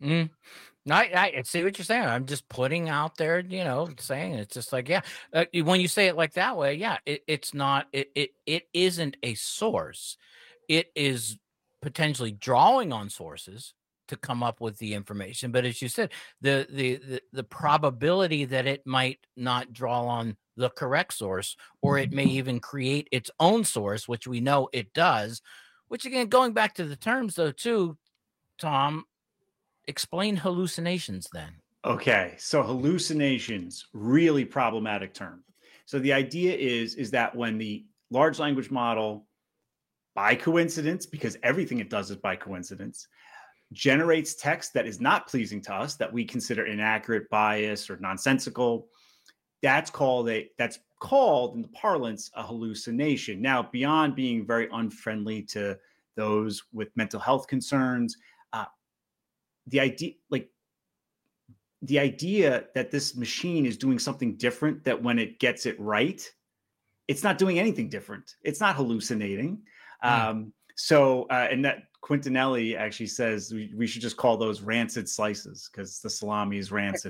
I see what you're saying. I'm just putting out there, saying it's just like, when you say it like that way, it's not, it isn't a source. It is potentially drawing on sources to come up with the information. But as you said, the probability that it might not draw on the correct source, or it may even create its own source, which we know it does, which again, going back to the terms though, too, Tom, explain hallucinations then. Okay, so hallucinations, really problematic term. So the idea is that when the large language model, by coincidence, because everything it does is by coincidence, generates text that is not pleasing to us, that we consider inaccurate, biased, or nonsensical, that's called in the parlance a hallucination. Now, beyond being very unfriendly to those with mental health concerns, the idea that this machine is doing something different, that when it gets it right, it's not doing anything different. It's not hallucinating. And that Quintinelli actually says we should just call those rancid slices because the salami is rancid.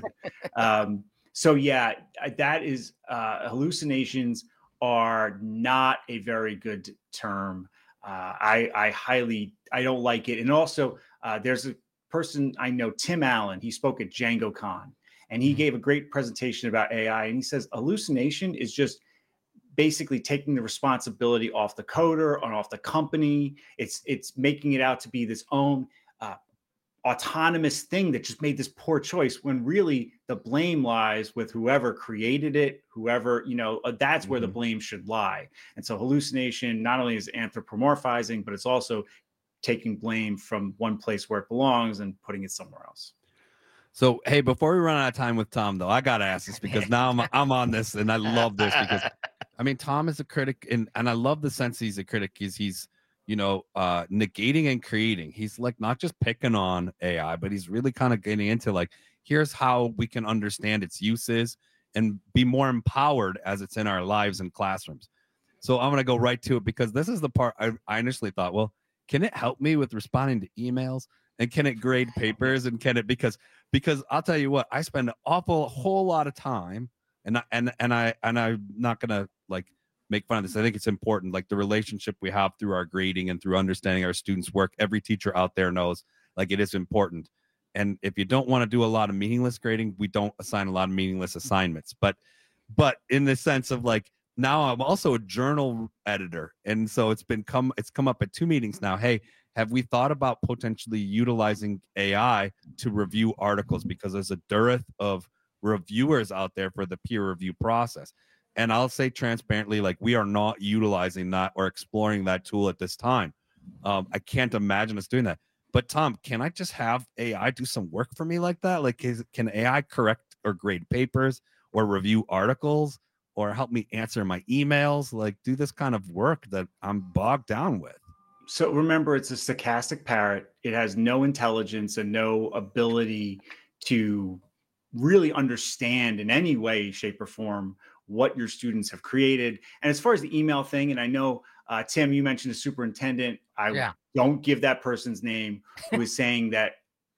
That is hallucinations are not a very good term. I don't like it. And also there's a person I know, Tim Allen, he spoke at DjangoCon and he gave a great presentation about AI. And he says hallucination is just basically taking the responsibility off the coder and off the company. It's making it out to be this own autonomous thing that just made this poor choice, when really the blame lies with whoever created it, that's where the blame should lie. And so hallucination not only is anthropomorphizing, but it's also taking blame from one place where it belongs and putting it somewhere else. So, hey, before we run out of time with Tom, though, I got to ask this because now I'm on this and I love this because, Tom is a critic and I love the sense he's a critic. He's negating and creating. He's like not just picking on AI, but he's really kind of getting into like, here's how we can understand its uses and be more empowered as it's in our lives and classrooms. So I'm going to go right to it because this is the part I initially thought, well, can it help me with responding to emails? And can it grade papers? And can it, because I'll tell you what, I spend an whole lot of time, and I'm not going to like make fun of this. I think it's important, like the relationship we have through our grading and through understanding our students' work. Every teacher out there knows, like, it is important. And if you don't want to do a lot of meaningless grading, we don't assign a lot of meaningless assignments. But in the sense of like, now I'm also a journal editor. And so it's come up at 2 meetings now. Hey, have we thought about potentially utilizing AI to review articles? Because there's a dearth of reviewers out there for the peer review process. And I'll say transparently, like, we are not utilizing that or exploring that tool at this time. I can't imagine us doing that. But Tom, can I just have AI do some work for me like that? Like, can AI correct or grade papers or review articles or help me answer my emails? Like, do this kind of work that I'm bogged down with. So remember, it's a stochastic parrot. It has no intelligence and no ability to really understand in any way, shape, or form what your students have created. And as far as the email thing, and I know, Tim, you mentioned the superintendent. I don't give that person's name, who is saying that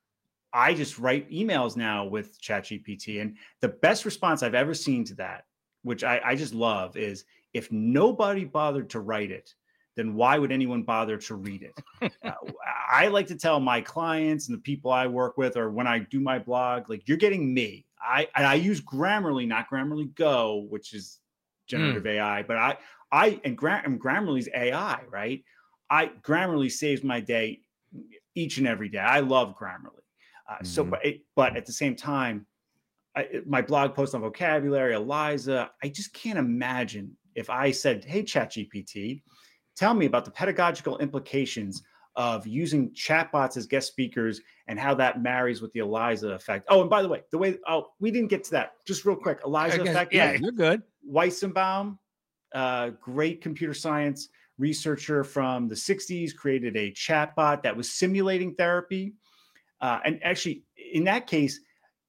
I just write emails now with ChatGPT. And the best response I've ever seen to that, which I just love, is if nobody bothered to write it, then why would anyone bother to read it? I like to tell my clients and the people I work with, or when I do my blog, like, you're getting me. I use Grammarly, not Grammarly Go, which is generative AI, but Grammarly's AI, right? Grammarly saves my day each and every day. I love Grammarly. But at the same time, my blog post on vocabulary, ELIZA, I just can't imagine if I said, hey, ChatGPT, tell me about the pedagogical implications of using chatbots as guest speakers and how that marries with the ELIZA effect. Oh, and by the way, we didn't get to that. Just real quick, ELIZA effect. Yeah, you're good. Weizenbaum, great computer science researcher from the 60s, created a chatbot that was simulating therapy. And actually, in that case,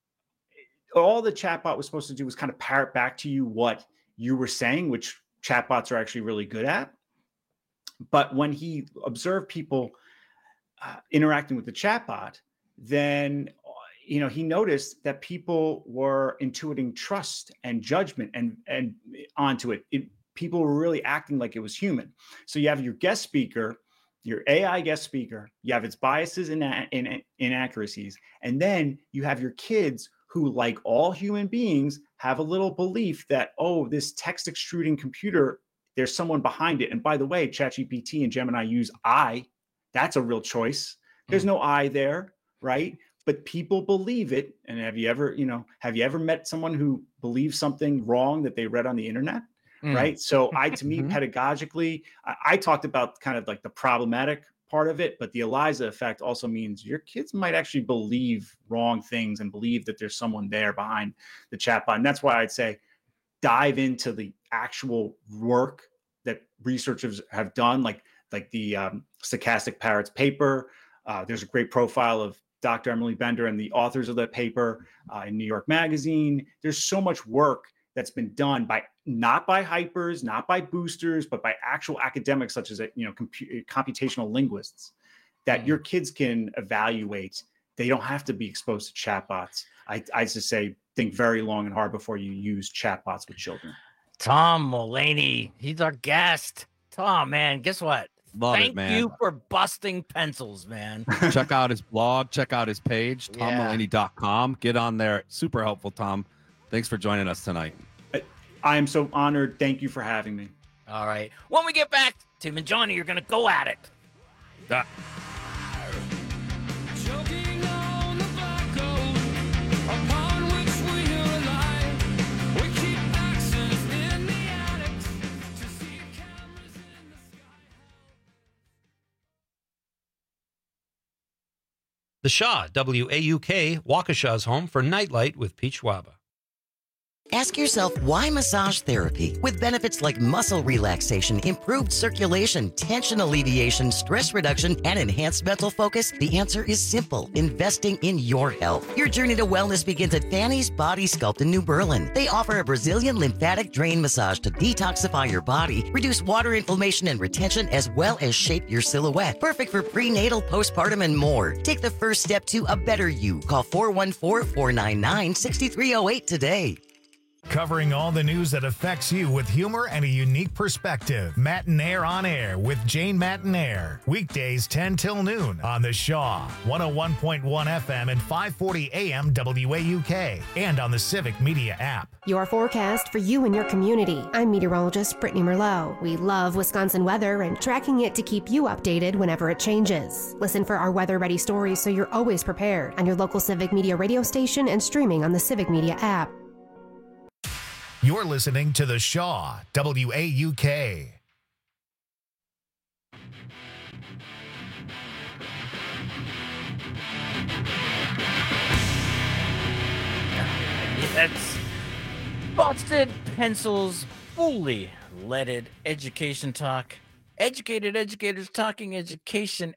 all the chatbot was supposed to do was kind of parrot back to you what you were saying, which chatbots are actually really good at. But when he observed people interacting with the chatbot, then he noticed that people were intuiting trust and judgment and onto it. People were really acting like it was human. So you have your guest speaker, your AI guest speaker, you have its biases and inaccuracies, and then you have your kids who, like all human beings, have a little belief that, oh, this text extruding computer, there's someone behind it. And by the way, ChatGPT and Gemini use I. That's a real choice. There's no I there, right? But people believe it. And have you ever met someone who believes something wrong that they read on the internet? Right. So to me, pedagogically, I talked about kind of like the problematic part of it, but the ELIZA effect also means your kids might actually believe wrong things and believe that there's someone there behind the chatbot. And that's why I'd say dive into the actual work that researchers have done, like the Stochastic Parrots paper. There's a great profile of Dr. Emily Bender and the authors of that paper in New York Magazine. There's so much work that's been done not by hypers, not by boosters, but by actual academics such as computational linguists that your kids can evaluate. They don't have to be exposed to chatbots. I just say think very long and hard before you use chatbots with children. Tom Mulaney, he's our guest. Tom, man, guess what? Thank you for busting pencils, man. Check out his blog. Check out his page, TomMulaney.com. Get on there. Super helpful, Tom. Thanks for joining us tonight. I am so honored. Thank you for having me. All right. When we get back, Tim and Johnny are going to go at it. Choking on the black gold upon which we rely. We keep access in the attics to see cameras in the sky. The Shaw, WAUK, Waukesha's home for Nightlight with Pete Schwaba. Ask yourself, why massage therapy? With benefits like muscle relaxation, improved circulation, tension alleviation, stress reduction, and enhanced mental focus, the answer is simple: investing in your health. Your journey to wellness begins at Fanny's Body Sculpt in New Berlin. They offer a Brazilian lymphatic drain massage to detoxify your body, reduce water inflammation and retention, as well as shape your silhouette. Perfect for prenatal, postpartum, and more. Take the first step to a better you. Call 414-499-6308 today. Covering all the news that affects you with humor and a unique perspective. Matinaire on Air with Jane Matinaire. Weekdays 10 till noon on the Shaw. 101.1 FM and 540 AM WAUK. And on the Civic Media app. Your forecast for you and your community. I'm meteorologist Brittany Merlot. We love Wisconsin weather and tracking it to keep you updated whenever it changes. Listen for our weather-ready stories so you're always prepared on your local Civic Media radio station and streaming on the Civic Media app. You're listening to the Shaw, WAUK. That's Busted Pencils, fully leaded education talk. Educated educators talking education.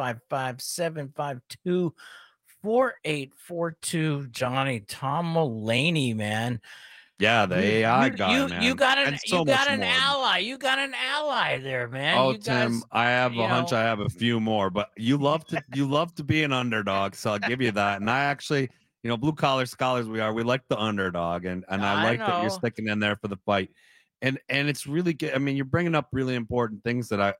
855-752-4842. Johnny Tom Mulaney, man. Yeah, the AI guy, man. You got an And so you got much an more. ally. You got an ally there, man. Oh, You Tim, guys, I have you a hunch. know. I have a few more, but you love to be an underdog, so I'll give you that. And I actually, blue collar scholars we are. We like the underdog, and I like that you're know. sticking in there for the fight. And it's really good. I mean, you're bringing up really important things that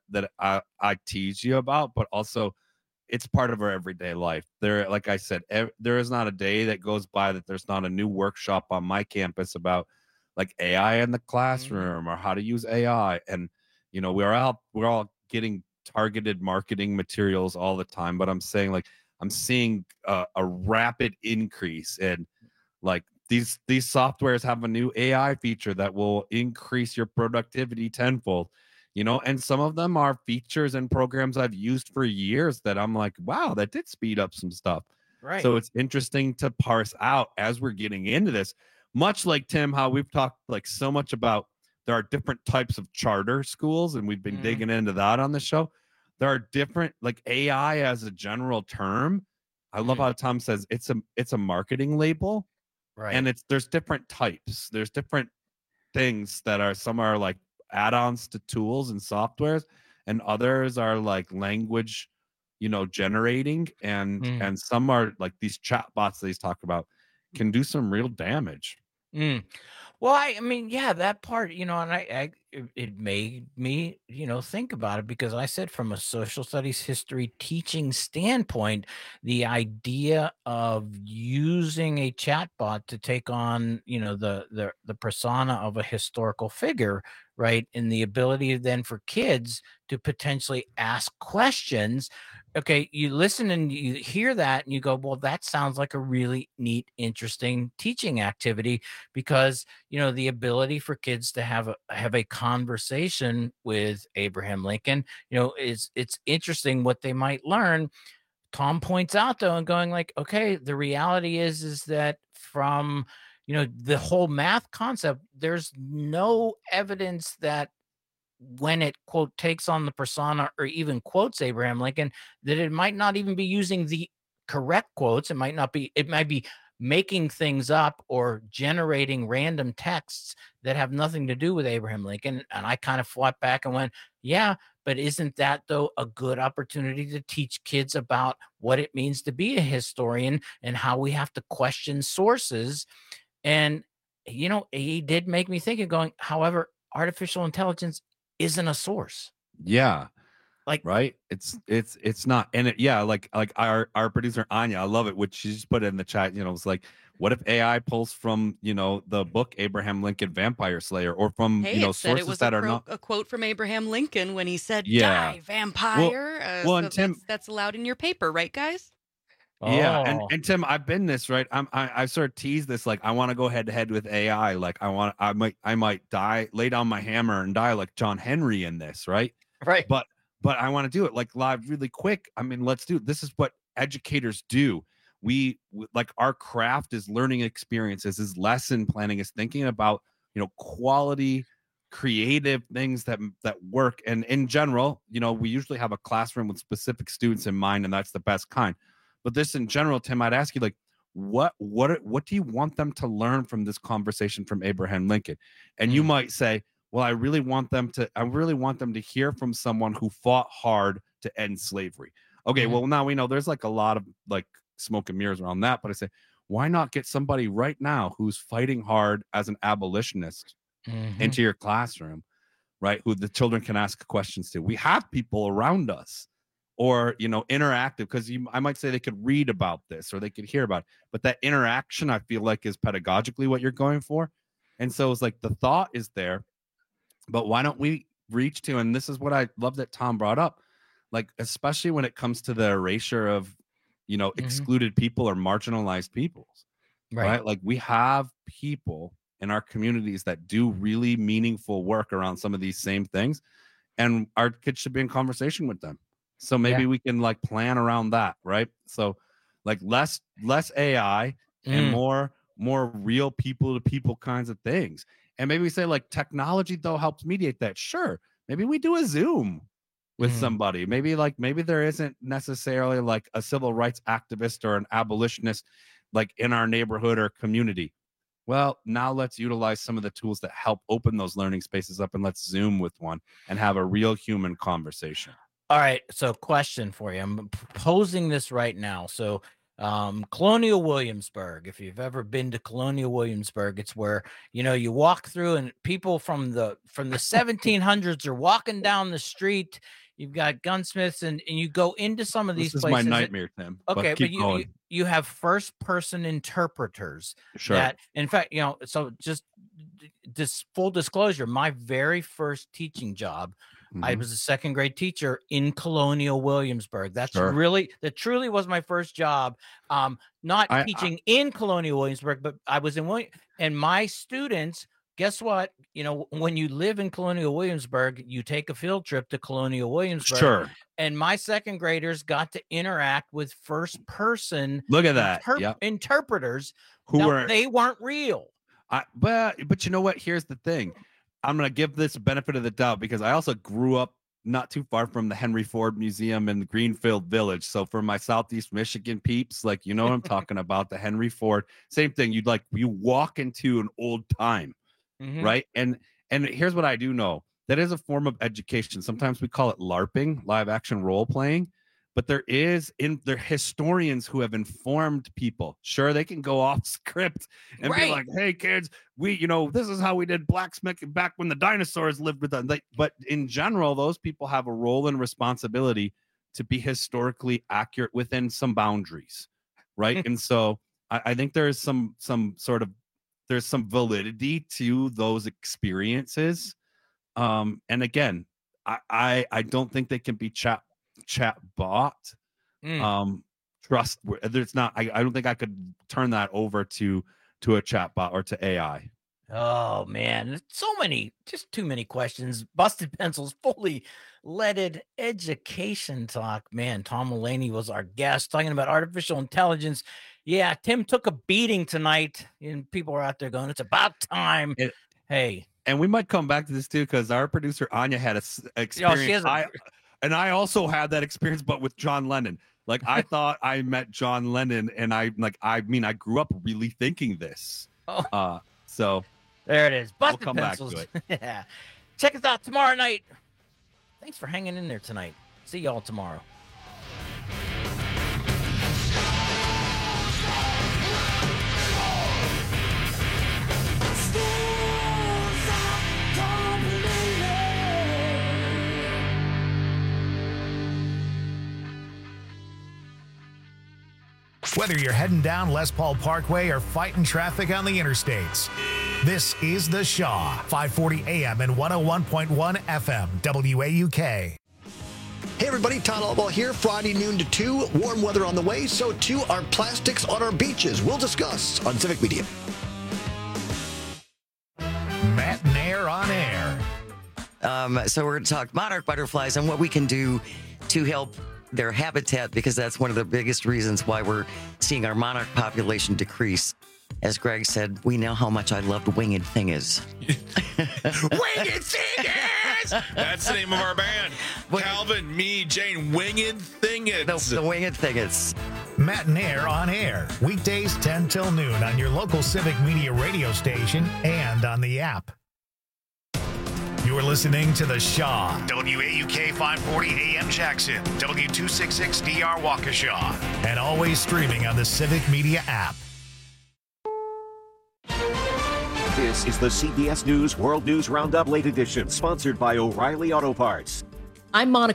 I tease you about, but also it's part of our everyday life. There, like I said, there is not a day that goes by that there's not a new workshop on my campus about like AI in the classroom or how to use AI. And we're all getting targeted marketing materials all the time. But I'm saying, like, I'm seeing a rapid increase in, like, these softwares have a new AI feature that will increase your productivity tenfold. And some of them are features and programs I've used for years that I'm like, wow, that did speed up some stuff. Right. So it's interesting to parse out as we're getting into this, much like, Tim, how we've talked like so much about there are different types of charter schools, and we've been digging into that on the show. There are different, like, AI as a general term. I love how Tom says it's a marketing label. Right. And there's different types. There's different things that are, some are like add-ons to tools and softwares, and others are like language, generating, and some are like these chatbots that he's talking about can do some real damage. Well, I mean, yeah, that part, and it made me, think about it, because I said, from a social studies history teaching standpoint, the idea of using a chatbot to take on, the persona of a historical figure, right, and the ability then for kids to potentially ask questions. Okay, you listen and you hear that and you go, well, that sounds like a really neat, interesting teaching activity, because, the ability for kids to have a conversation with Abraham Lincoln, it's interesting what they might learn. Tom points out, though, and going like, okay, the reality is that from, the whole math concept, there's no evidence that when it, quote, takes on the persona or even quotes Abraham Lincoln, that it might not even be using the correct quotes. It might be making things up or generating random texts that have nothing to do with Abraham Lincoln. And I kind of fought back and went, yeah, but isn't that, though, a good opportunity to teach kids about what it means to be a historian and how we have to question sources? And, he did make me think of going, however, artificial intelligence isn't a source. Yeah. Like, right. It's not. And like our producer Anya, I love it, which she just put it in the chat. It's like, what if AI pulls from, the book Abraham Lincoln Vampire Slayer, or from, Hey, it said it sources was that are not. a quote from Abraham Lincoln when he said, Yeah. "Die, vampire." Well, and so Tim- that's allowed in your paper, right, guys? Yeah, Oh. and Tim, I've been this, right. I sort of tease this, like, I want to go head to head with AI. Like, I might lay down my hammer and die like John Henry in this, right? Right. But I want to do it like live, really quick. I mean, let's do it. This is what educators do. like our craft is learning experiences, is lesson planning, is thinking about, quality, creative things that work. And in general, we usually have a classroom with specific students in mind, and that's the best kind. But this in general, Tim, I'd ask you, like, what do you want them to learn from this conversation from Abraham Lincoln? And you might say, well, I really want them to hear from someone who fought hard to end slavery. Okay, well, now we know there's like a lot of like smoke and mirrors around that, but I say, why not get somebody right now who's fighting hard as an abolitionist into your classroom, right? Who the children can ask questions to. We have people around us, or interactive, because I might say they could read about this or they could hear about it, but that interaction I feel like is pedagogically what you're going for. And so it's like the thought is there, but why don't we reach to, and this is what I love that Tom brought up, like especially when it comes to the erasure of excluded people or marginalized peoples, right? Like we have people in our communities that do really meaningful work around some of these same things, and our kids should be in conversation with them. So maybe we can like plan around that, right? So like less AI and more real people to people kinds of things. And maybe we say like technology though helps mediate that. Sure. Maybe we do a Zoom with somebody. Maybe there isn't necessarily like a civil rights activist or an abolitionist like in our neighborhood or community. Well, now let's utilize some of the tools that help open those learning spaces up, and let's Zoom with one and have a real human conversation. All right. So question for you. I'm proposing this right now. So Colonial Williamsburg, if you've ever been to Colonial Williamsburg, it's where, you walk through and people from the 1700s are walking down the street. You've got gunsmiths and you go into some of these places. This is my nightmare, Tim. Okay. But you have first person interpreters. Sure. That, in fact, so just this full disclosure, my very first teaching job, I was a second grade teacher in Colonial Williamsburg. That truly was my first job. Not teaching in Colonial Williamsburg, but I was in William, and my students, guess what? When you live in Colonial Williamsburg, you take a field trip to Colonial Williamsburg. Sure. And my second graders got to interact with first person. Look at that. Interpreters they weren't real. But you know what? Here's the thing. I'm going to give this benefit of the doubt because I also grew up not too far from the Henry Ford Museum in the Greenfield Village. So for my Southeast Michigan peeps, like, what I'm talking about, the Henry Ford, same thing. You walk into an old time, right? And here's what I do know. That is a form of education. Sometimes we call it LARPing, live action role playing. But there are historians who have informed people. Sure, they can go off script and be like, "Hey, kids, this is how we did blacksmithing back when the dinosaurs lived with them." But in general, those people have a role and responsibility to be historically accurate within some boundaries, right? And so I think there's some validity to those experiences. And again, I don't think they can be chat bot trust. There's not. I don't think I could turn that over to a chat bot or to AI. Oh man, just too many questions. Busted Pencils, fully leaded education talk. Man, Tom Mulaney was our guest talking about artificial intelligence. Yeah, Tim took a beating tonight, and people are out there going, "It's about time." Hey, and we might come back to this too because our producer Anya had a experience. And I also had that experience, but with John Lennon. Like I thought I met John Lennon, and I grew up really thinking this. So there it is. Busted we'll come Pencils. Back to it. Yeah. Check us out tomorrow night. Thanks for hanging in there tonight. See y'all tomorrow. Whether you're heading down Les Paul Parkway or fighting traffic on the interstates, this is The Shaw, 540 AM and 101.1 FM, WAUK. Hey everybody, Todd Albaugh here. Friday noon to 2, warm weather on the way, so too are plastics on our beaches. We'll discuss on Civic Media. Matt Nair on air. So we're going to talk monarch butterflies and what we can do to help their habitat, because that's one of the biggest reasons why we're seeing our monarch population decrease. As Greg said, we know how much I loved Winged Thingers. Winged Thingers! That's the name of our band. Calvin, me, Jane, Winged Thingers. The Winged Thingers. Matt and Air on air. Weekdays 10 till noon on your local Civic Media radio station and on the app. You're listening to The Shaw. WAUK 540 AM Jackson. W266DR Waukesha. And always streaming on the Civic Media app. This is the CBS News World News Roundup Late Edition, sponsored by O'Reilly Auto Parts. I'm Monica